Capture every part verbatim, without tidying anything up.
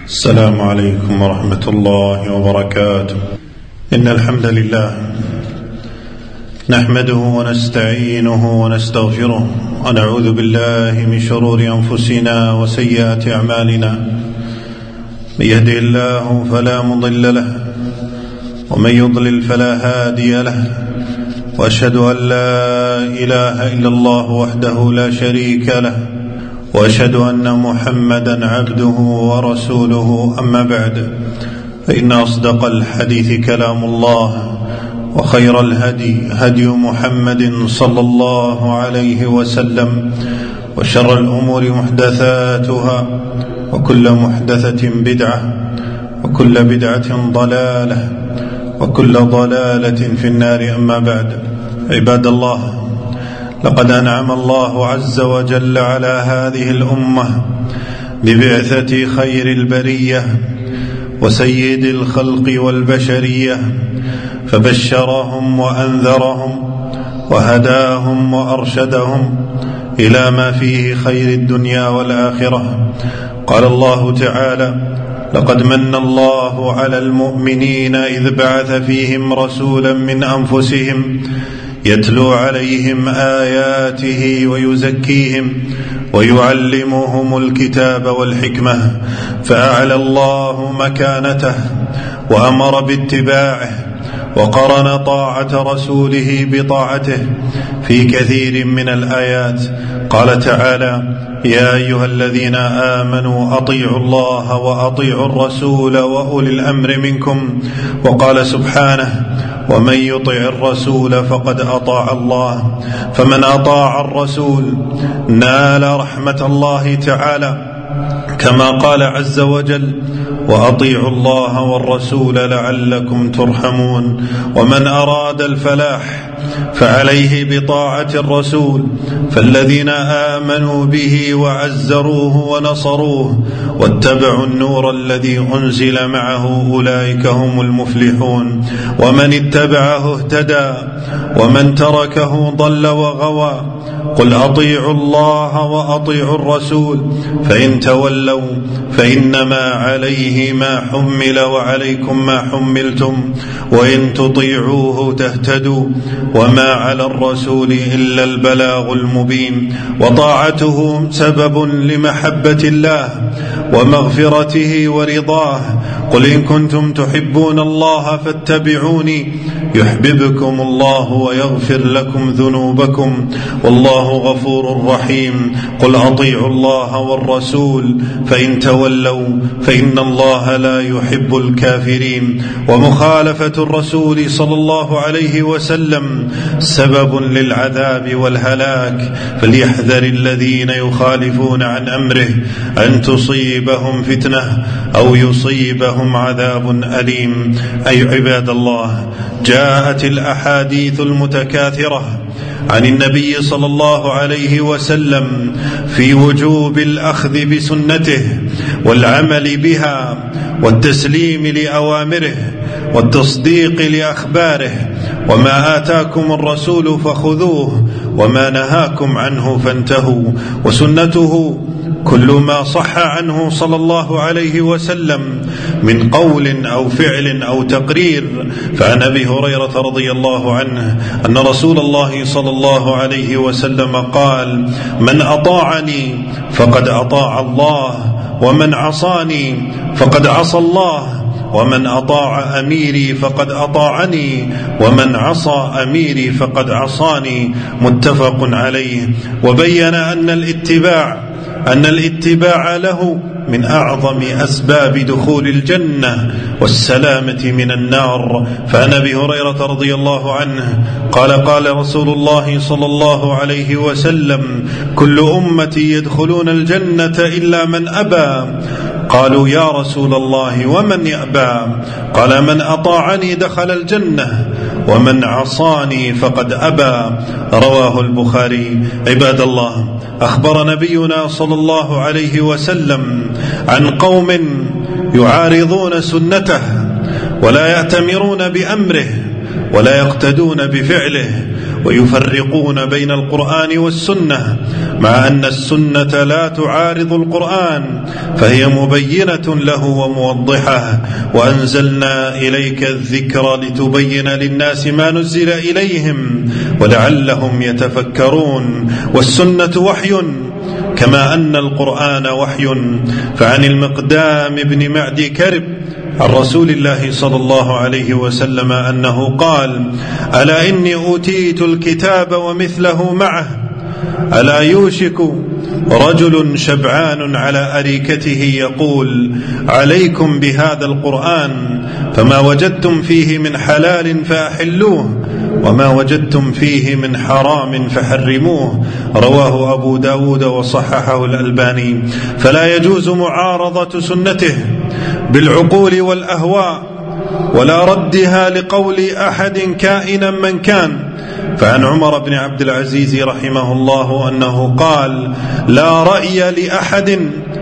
السلام عليكم ورحمة الله وبركاته. إن الحمد لله نحمده ونستعينه ونستغفره ونعوذ بالله من شرور أنفسنا وسيئات أعمالنا. من يهده الله فلا مضل له ومن يضلل فلا هادي له، وأشهد أن لا إله إلا الله وحده لا شريك له، وأشهد أن محمدا عبده ورسوله. أما بعد، فإن أصدق الحديث كلام الله، وخير الهدي هدي محمد صلى الله عليه وسلم، وشر الأمور محدثاتها، وكل محدثة بدعة، وكل بدعة ضلالة، وكل ضلالة في النار. أما بعد، عباد الله، لقد أنعم الله عز وجل على هذه الأمة ببعثة خير البرية وسيد الخلق والبشرية، فبشرهم وأنذرهم وهداهم وأرشدهم إلى ما فيه خير الدنيا والآخرة. قال الله تعالى: لقد من الله على المؤمنين إذ بعث فيهم رسولا من أنفسهم يتلو عليهم آياته ويزكيهم ويعلمهم الكتاب والحكمة، فأعلى الله مكانته وأمر باتباعه، وقرن طاعة رسوله بطاعته في كثير من الآيات. قال تعالى: يا أيها الذين آمنوا أطيعوا الله وأطيعوا الرسول وأولي الأمر منكم. وقال سبحانه: ومن يطع الرسول فقد أطاع الله. فمن أطاع الرسول نال رحمة الله تعالى، كما قال عز وجل: وأطيعوا الله والرسول لعلكم ترحمون. ومن أراد الفلاح فعليه بطاعة الرسول، فالذين آمنوا به وعزروه ونصروه واتبعوا النور الذي أنزل معه أولئك هم المفلحون. ومن اتبعه اهتدى، ومن تركه ضل وغوى. قل أطيعوا الله وأطيعوا الرسول، فإن تولوا فإنما عليه ما حمل وعليكم ما حملتم، وإن تطيعوه تهتدوا، وما على الرسول إلا البلاغ المبين. وطاعته سبب لمحبة الله ومغفرته ورضاه. قل إن كنتم تحبون الله فاتبعوني يحببكم الله ويغفر لكم ذنوبكم، والله غفور رحيم. قل أطيعوا الله والرسول، فإن تولوا فإن الله لا يحب الكافرين. ومخالفة الرسول صلى الله عليه وسلم سبب للعذاب والهلاك، فليحذر الذين يخالفون عن أمره أن تصيبهم فتنة أو يصيبهم عذاب أليم. أي عباد الله، جاءت الأحاديث المتكاثرة عن النبي صلى الله عليه وسلم في وجوب الأخذ بسنته والعمل بها والتسليم لأوامره والتصديق لأخباره. وما آتاكم الرسول فخذوه وما نهاكم عنه فانتهوا. وسنته كل ما صح عنه صلى الله عليه وسلم من قول أو فعل أو تقرير. فعن أبي هريرة رضي الله عنه أن رسول الله صلى الله عليه وسلم قال: من أطاعني فقد أطاع الله، ومن عصاني فقد عصى الله، ومن أطاع أميري فقد أطاعني، ومن عصى أميري فقد عصاني. متفق عليه. وبين أن الاتباع أن الاتباع له من أعظم أسباب دخول الجنة والسلامة من النار. فعن أبي هريرة رضي الله عنه قال: قال رسول الله صلى الله عليه وسلم: كل أمتي يدخلون الجنة إلا من أبى. قالوا: يا رسول الله ومن يأبى؟ قال: من أطاعني دخل الجنة، ومن عصاني فقد أبى. رواه البخاري. عباد الله، أخبر نبينا صلى الله عليه وسلم عن قوم يعارضون سنته ولا يأتمرون بأمره ولا يقتدون بفعله ويفرقون بين القرآن والسنة، مع أن السنة لا تعارض القرآن فهي مبينة له وموضحة. وأنزلنا إليك الذكر لتبين للناس ما نزل إليهم ولعلهم يتفكرون. والسنة وحي كما أن القرآن وحي. فعن المقدام بن معد كرب عن رسول الله صلى الله عليه وسلم أنه قال: ألا إني أوتيت الكتاب ومثله معه، ألا يوشك رجل شبعان على أريكته يقول: عليكم بهذا القرآن، فما وجدتم فيه من حلال فأحلوه، وما وجدتم فيه من حرام فحرموه. رواه أبو داود وصححه الألباني. فلا يجوز معارضة سنته بالعقول والأهواء ولا ردها لقول أحد كائنا من كان. فعن عمر بن عبد العزيز رحمه الله أنه قال: لا رأي لأحد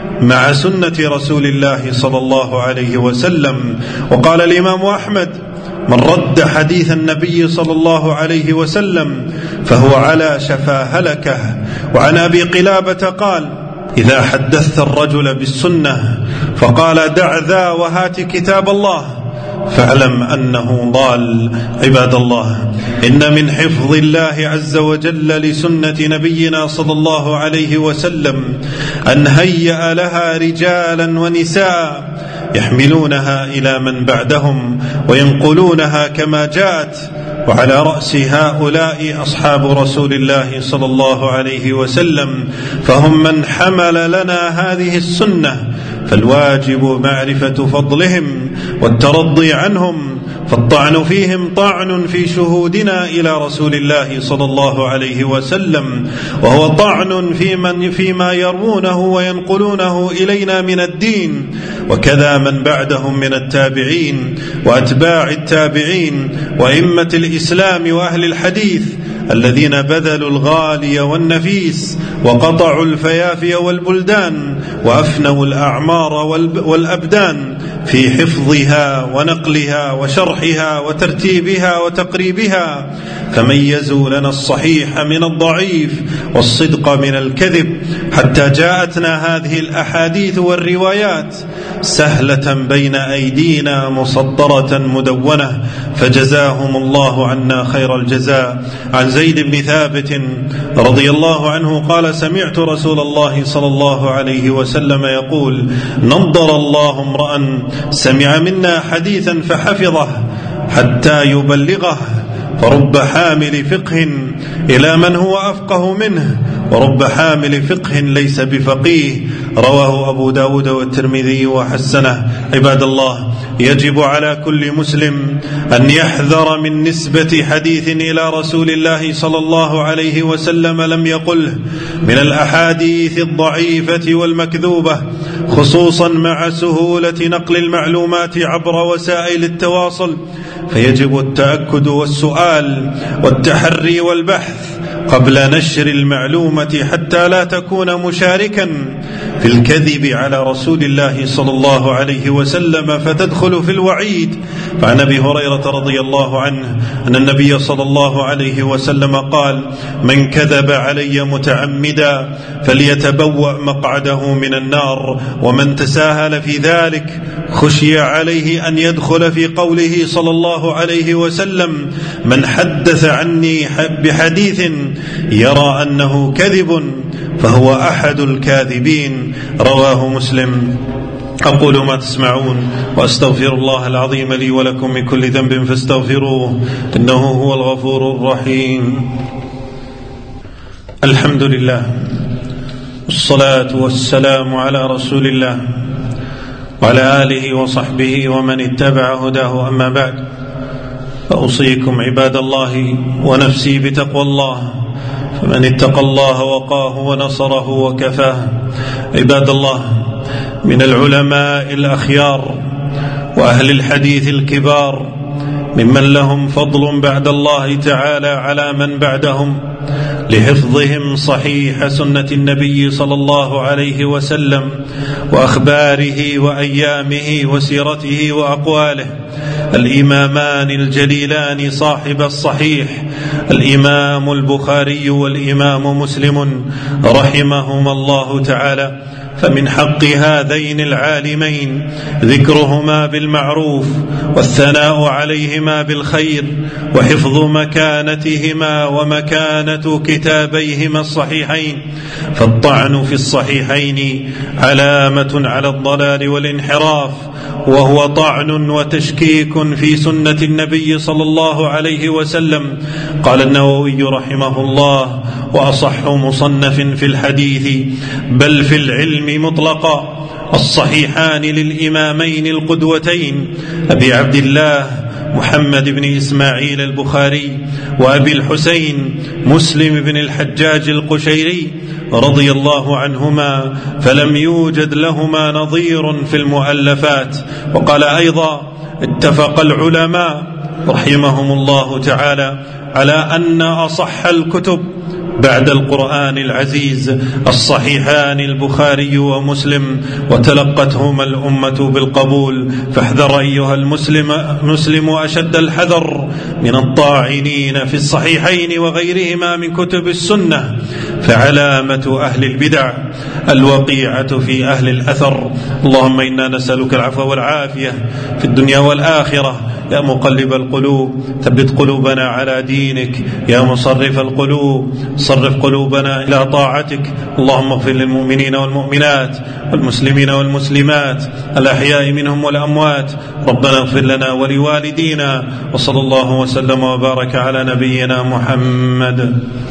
مع سنة رسول الله صلى الله عليه وسلم. وقال الإمام أحمد: من رد حديث النبي صلى الله عليه وسلم فهو على شفا هلكة. وعن أبي قلابة قال: إذا حدثت الرجل بالسنة فقال: دع ذا وهات كتاب الله، فاعلم أنه ضال. عباد الله، إن من حفظ الله عز وجل لسنة نبينا صلى الله عليه وسلم أن هيأ لها رجالا ونساء يحملونها إلى من بعدهم وينقلونها كما جاءت. وعلى رأس هؤلاء أصحاب رسول الله صلى الله عليه وسلم، فهم من حمل لنا هذه السنة، فالواجب معرفة فضلهم والترضي عنهم، فالطعن فيهم طعن في شهودنا إلى رسول الله صلى الله عليه وسلم، وهو طعن في من فيما يروونه وينقلونه إلينا من الدين. وكذا من بعدهم من التابعين وأتباع التابعين وإمة الإسلام وأهل الحديث الذين بذلوا الغالي والنفيس وقطعوا الفيافي والبلدان وأفنوا الأعمار والأبدان في حفظها ونقلها وشرحها وترتيبها وتقريبها، فميزوا لنا الصحيح من الضعيف والصدق من الكذب، حتى جاءتنا هذه الأحاديث والروايات سهلة بين أيدينا مصدرة مدونة، فجزاهم الله عنا خير الجزاء. عن زيد بن ثابت رضي الله عنه قال: سمعت رسول الله صلى الله عليه وسلم يقول: نضر الله امرأ سمع منا حديثا فحفظه حتى يبلغه، فرب حامل فقه إلى من هو أفقه منه، ورب حامل فقه ليس بفقيه. رواه أبو داود والترمذي وحسنه. عباد الله، يجب على كل مسلم أن يحذر من نسبة حديث إلى رسول الله صلى الله عليه وسلم لم يقله من الأحاديث الضعيفة والمكذوبة، خصوصا مع سهولة نقل المعلومات عبر وسائل التواصل، فيجب التأكد والسؤال والتحري والبحث قبل نشر المعلومة حتى لا تكون مشاركا في الكذب على رسول الله صلى الله عليه وسلم فتدخل في الوعيد. فعن أبي هريرة رضي الله عنه أن النبي صلى الله عليه وسلم قال: من كذب علي متعمدا فليتبوأ مقعده من النار، ومن تساهل في ذلك خشي عليه أن يدخل في قوله صلى الله عليه وسلم: من حدث عني بحديث يرى أنه كذب فهو أحد الكاذبين. رواه مسلم. أقول ما تسمعون وأستغفر الله العظيم لي ولكم من كل ذنب فاستغفروه إنه هو الغفور الرحيم. الحمد لله والصلاة والسلام على رسول الله وعلى آله وصحبه ومن اتبع هداه، أما بعد، فأوصيكم عباد الله ونفسي بتقوى الله، فمن اتقى الله وقاه ونصره وكفاه. عباد الله، من العلماء الأخيار وأهل الحديث الكبار ممن لهم فضل بعد الله تعالى على من بعدهم لحفظهم صحيح سنة النبي صلى الله عليه وسلم وأخباره وأيامه وسيرته وأقواله الإمامان الجليلان صاحب الصحيح الإمام البخاري والإمام مسلم رحمهما الله تعالى. فمن حق هذين العالمين ذكرهما بالمعروف والثناء عليهما بالخير وحفظ مكانتهما ومكانة كتابيهما الصحيحين، فالطعن في الصحيحين علامة على الضلال والانحراف، وهو طعن وتشكيك في سنة النبي صلى الله عليه وسلم. قال النووي رحمه الله: وأصح مصنف في الحديث بل في العلم مطلقا الصحيحان للإمامين القدوتين أبي عبد الله محمد بن إسماعيل البخاري وأبي الحسين مسلم بن الحجاج القشيري رضي الله عنهما، فلم يوجد لهما نظير في المؤلفات. وقال أيضا: اتفق العلماء رحمهم الله تعالى على أن أصح الكتب بعد القرآن العزيز الصحيحان البخاري ومسلم، وتلقتهما الأمة بالقبول. فاحذر أيها المسلم مسلم أشد الحذر من الطاعنين في الصحيحين وغيرهما من كتب السنة، فعلامة أهل البدع الوقيعة في أهل الأثر. اللهم إنا نسألك العفو والعافية في الدنيا والآخرة. يا مقلب القلوب ثبت قلوبنا على دينك، يا مصرف القلوب صرف قلوبنا إلى طاعتك. اللهم اغفر للمؤمنين والمؤمنات والمسلمين والمسلمات الأحياء منهم والأموات. ربنا اغفر لنا ولوالدينا، وصلى الله وسلم وبارك على نبينا محمد.